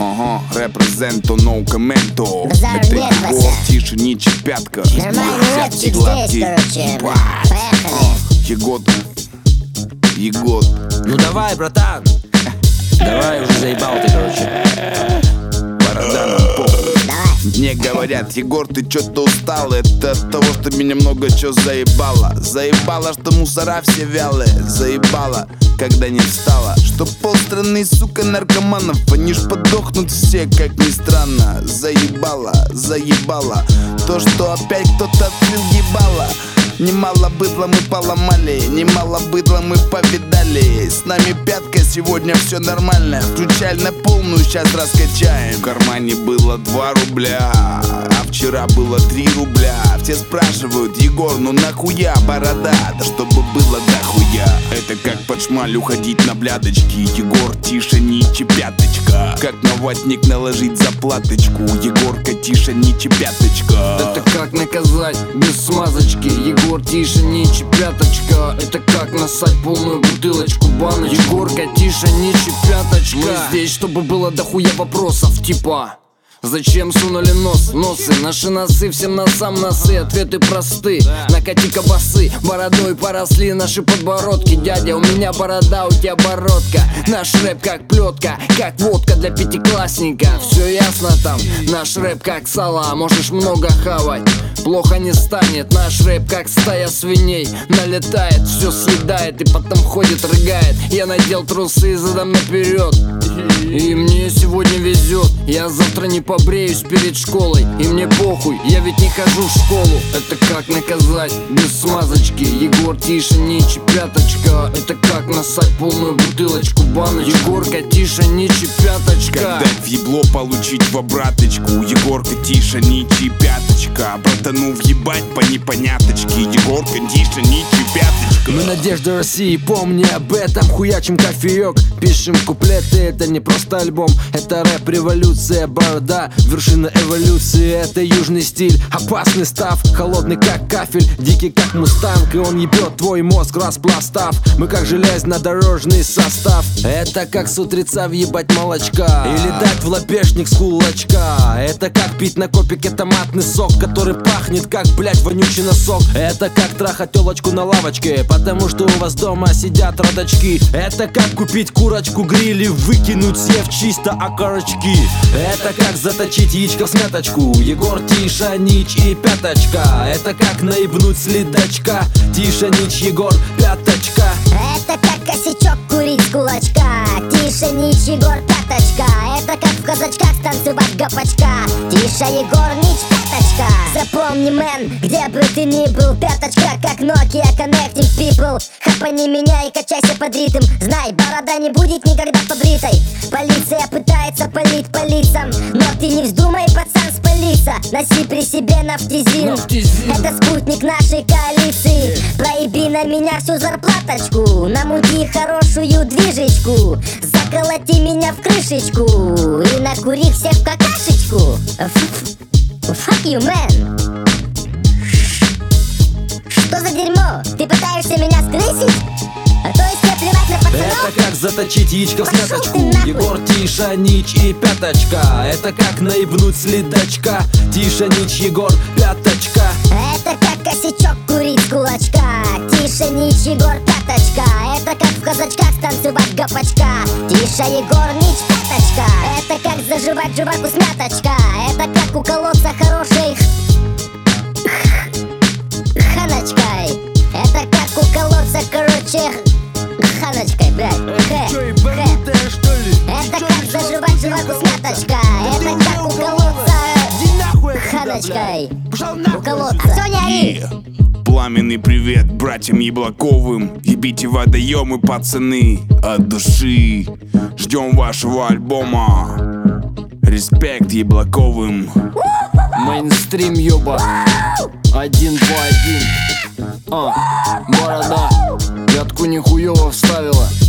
Ага, репрезенто, ноу комменто. Базар Это нет, Егор, Вася. тише, ничи, пятка. Нормальный рэпчик здесь, короче. Егор. Егор. Ну давай, братан. Давай, уже заебал ты, короче. Борода нам похуй. Мне говорят: Егор, ты чё-то устал. Это от того, что меня много чё заебало. Заебало, что мусора все вялые. Заебало, когда не встала. Что полстраны, сука, наркоманов. Они ж подохнут все, как ни странно. Заебало, заебало то, что опять кто-то открыл ебало. Немало быдла мы поломали, немало быдла мы повидали. С нами пятка, сегодня все нормально. Включай на полную, сейчас раскачаем. В кармане было 2 рубля, а вчера было 3 рубля. Все спрашивают: Егор, ну нахуя борода? Да чтобы было дохуя. Это как под шмаль уходить на блядочки. Егор, тише, ничи, пяточка. Как на ватник наложить заплаточку. Егорка, тише, ничи, пяточка. Это как наказать без смазочки. Егор, тише, ничи, пяточка. Это как насать полную бутылочку баночку. Егорка, тише, ничи, пяточка. Мы здесь, чтобы было дохуя вопросов, типа: зачем сунули носы? Наши носы, всем носам носы. Ответы просты: накати-ка басы. Бородой поросли наши подбородки. Дядя, у меня борода, у тебя бородка. Наш рэп как плетка, как водка для пятиклассника. Все ясно там? Наш рэп как сало, можешь много хавать, плохо не станет. Наш рэп как стая свиней. Налетает, все съедает и потом ходит, рыгает. Я надел трусы и задом наперед, и мне сегодня везет. Я завтра не побреюсь перед школой, и мне похуй, я ведь не хожу в школу. Это как наказать без смазочки. Егор, тише, ничи, пяточка. Это как насать полную бутылочку баночку. Егорка, тише, ничи, пяточка. Как дать в ебло, получить в обраточку. Егорка, тише, ничи, пяточка. Братану въебать по непоняточке. Егорка, тише, ничи, пяточка. Мы надежда России, помни об этом. Хуячим кофеек, пишем куплеты. Это не просто альбом, это рэп-революция. Борода, вершина эволюции. Это южный стиль, опасный став. Холодный как кафель, дикий как мустанг. И он ебет твой мозг, распластав. Мы как железнодорожный состав. Это как с утреца въебать молочка или дать в лапешник с кулачка. Это как пить на копике томатный сок, который пахнет как, блять, вонючий носок. Это как трахать телочку на лавочке, потому что у вас дома сидят родочки. Это как купить курочку гриль и выкинуть, съев чисто окорочки. Это как заточить яичко в смяточку. Егор, тише, нич и пяточка. Это как наебнуть следачка. Тише, нич, Егор, пяточка. Это как косячок курить с кулачка. Тише, нич, Егор, пяточка. Это как в казачках станцевать гопачка. Тише, Егор, нич, пяточка. Запомни, мэн, где бы ты ни был, пяточка как Nokia Connecting People. Хапани меня и качайся под ритм. Знай, борода не будет никогда побритой. Полиция пытается палить по лицам, но ты не вздумай, пацан, спалиться. Носи при себе нафтизин. Это спутник нашей коалиции. Проеби на меня всю зарплаточку. Намути хорошую движечку. Заколоти меня в крышечку и накури всех в какашечку. Fuck you, man. Что за дерьмо? Ты пытаешься меня скрысить? А то есть мне плевать на пацанов? Это как заточить яичко в смяточку. Егор, тише, нич и пяточка. Это как наебнуть следачка. Тише, нич, Егор, пяточка. Это как косячок курить с кулачка. Тише, нич, Егор, пяточка. Это как в казачках станцевать гопачка. Тише, Егор, нич, пяточка. Это как заживать жваку с мяточка. Это как уколоться хорошей ханочкой. Это как уколоться, короче, ханочкой, блядь. Это как заживать жваку с мяточка. Это как уколоться ханочкой. Уколоться. Всё, не ори. Пламенный привет братьям Яблоковым. Ебите водоемы, пацаны, от души. Ждем вашего альбома. Респект Яблоковым. Мейнстрим, ёба. 1 по 1. Борода пятку нихуёво вставила.